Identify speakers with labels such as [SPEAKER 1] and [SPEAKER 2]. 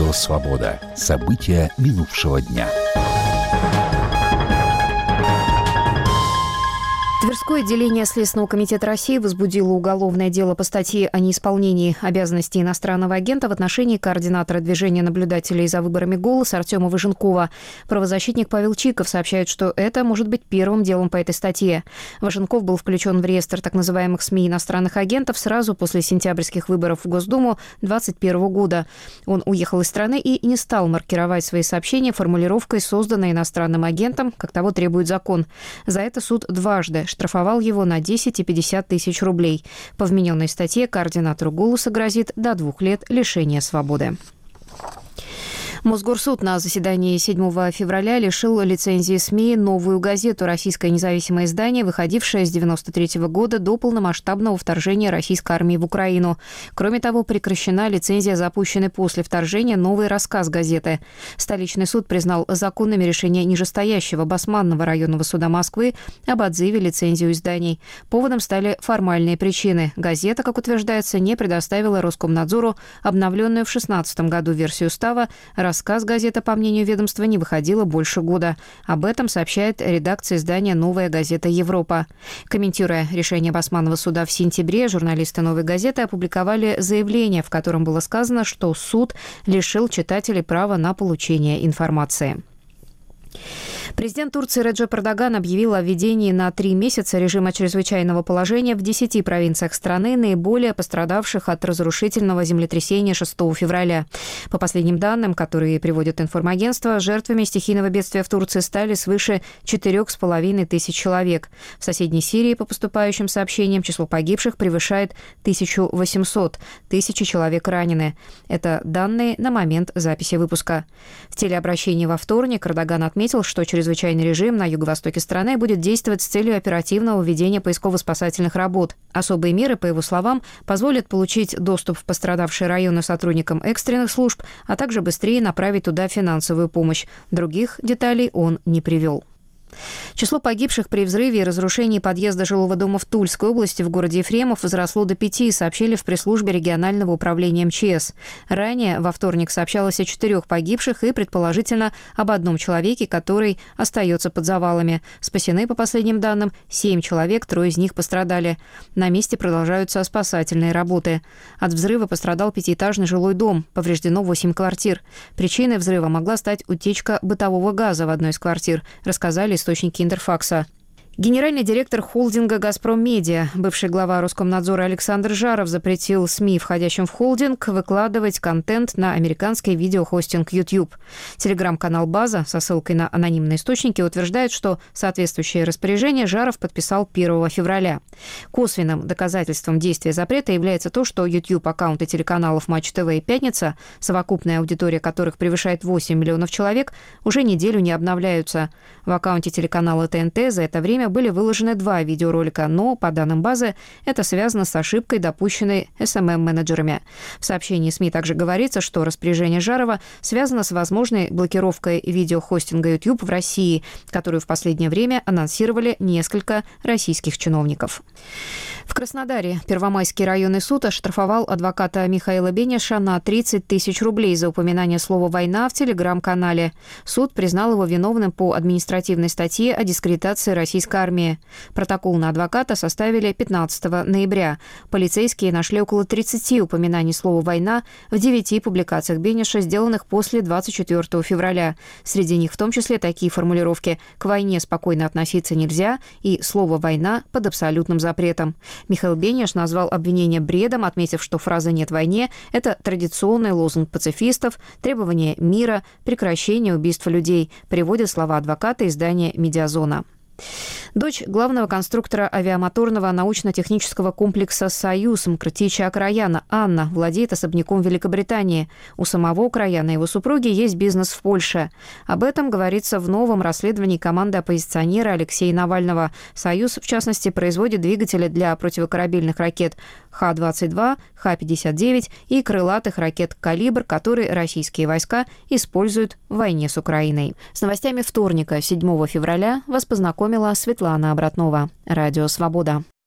[SPEAKER 1] Радио «Свобода». События минувшего дня.
[SPEAKER 2] Тверское отделение Следственного комитета России возбудило уголовное дело по статье о неисполнении обязанностей иностранного агента в отношении координатора движения наблюдателей за выборами «Голос» Артема Важенкова. Правозащитник Павел Чиков сообщает, что это может быть первым делом по этой статье. Важенков был включен в реестр так называемых СМИ иностранных агентов сразу после сентябрьских выборов в Госдуму 2021 года. Он уехал из страны и не стал маркировать свои сообщения формулировкой, созданной иностранным агентом, как того требует закон. За это суд дважды штрафовал его на 10 и 50 тысяч рублей. По вмененной статье координатору «Голоса» грозит до 2 лет лишения свободы. Мосгорсуд на заседании 7 февраля лишил лицензии СМИ «Новую газету», российское независимое издание, выходившее с 1993 года до полномасштабного вторжения российской армии в Украину. Кроме того, прекращена лицензия, запущенной после вторжения «Новый рассказ» газеты. Столичный суд признал законными решение нижестоящего Басманного районного суда Москвы об отзыве лицензию изданий. Поводом стали формальные причины. Газета, как утверждается, не предоставила Роскомнадзору обновленную в 2016 году версию устава. Рассказ газеты, по мнению ведомства, не выходила больше года. Об этом сообщает редакция издания «Новая газета Европа». Комментируя решение Басманного суда в сентябре, журналисты «Новой газеты» опубликовали заявление, в котором было сказано, что суд лишил читателей права на получение информации. Президент Турции Реджеп Эрдоган объявил о введении на 3 месяца режима чрезвычайного положения в 10 провинциях страны, наиболее пострадавших от разрушительного землетрясения 6 февраля. По последним данным, которые приводит информагентство, жертвами стихийного бедствия в Турции стали свыше 4,5 тысяч человек. В соседней Сирии, по поступающим сообщениям, число погибших превышает 1800. Тысячи человек ранены. Это данные на момент записи выпуска. В телеобращении во вторник Эрдоган отметил, что чрезвычайный режим на юго-востоке страны будет действовать с целью оперативного ведения поисково-спасательных работ. Особые меры, по его словам, позволят получить доступ в пострадавшие районы сотрудникам экстренных служб, а также быстрее направить туда финансовую помощь. Других деталей он не привел. Число погибших при взрыве и разрушении подъезда жилого дома в Тульской области в городе Ефремов возросло до 5, сообщили в пресс-службе регионального управления МЧС. Ранее во вторник сообщалось о 4 погибших и, предположительно, об 1 человеке, который остается под завалами. Спасены, по последним данным, 7 человек, 3 из них пострадали. На месте продолжаются спасательные работы. От взрыва пострадал 5-этажный жилой дом, повреждено 8 квартир. Причиной взрыва могла стать утечка бытового газа в одной из квартир, рассказали источники Интерфакса. Генеральный директор холдинга «Газпром Медиа», бывший глава Роскомнадзора Александр Жаров запретил СМИ, входящим в холдинг, выкладывать контент на американский видеохостинг YouTube. Телеграм-канал «База» со ссылкой на анонимные источники утверждает, что соответствующее распоряжение Жаров подписал 1 февраля. Косвенным доказательством действия запрета является то, что YouTube-аккаунты телеканалов «Матч ТВ» и «Пятница», совокупная аудитория которых превышает 8 миллионов человек, уже неделю не обновляются. В аккаунте телеканала ТНТ за это время были выложены 2 видеоролика, но, по данным базы, это связано с ошибкой, допущенной SMM-менеджерами. В сообщении СМИ также говорится, что распоряжение Жарова связано с возможной блокировкой видеохостинга YouTube в России, которую в последнее время анонсировали несколько российских чиновников. В Краснодаре Первомайский районный суд оштрафовал адвоката Михаила Бениша на 30 тысяч рублей за упоминание слова «война» в телеграм-канале. Суд признал его виновным по административной статье о дискредитации российской армии. Протокол на адвоката составили 15 ноября. Полицейские нашли около 30 упоминаний слова «война» в 9 публикациях Бениша, сделанных после 24 февраля. Среди них в том числе такие формулировки: «К войне спокойно относиться нельзя» и «Слово «война» под абсолютным запретом». Михаил Бениш назвал обвинение бредом, отметив, что фраза «нет войне» — это традиционный лозунг пацифистов, требование мира, прекращения убийств людей, приводит слова адвоката издания «Медиазона». Дочь главного конструктора авиамоторного научно-технического комплекса «Союз» Мкртича Краяна Анна владеет особняком в Великобритании. У самого Краяна и его супруги есть бизнес в Польше. Об этом говорится в новом расследовании команды оппозиционера Алексея Навального. «Союз», в частности, производит двигатели для противокорабельных ракет Х-22, Х-59 и крылатых ракет «Калибр», которые российские войска используют в войне с Украиной. С новостями вторника, 7 февраля, вас познакомила Светлана Обратнова. Радио «Свобода».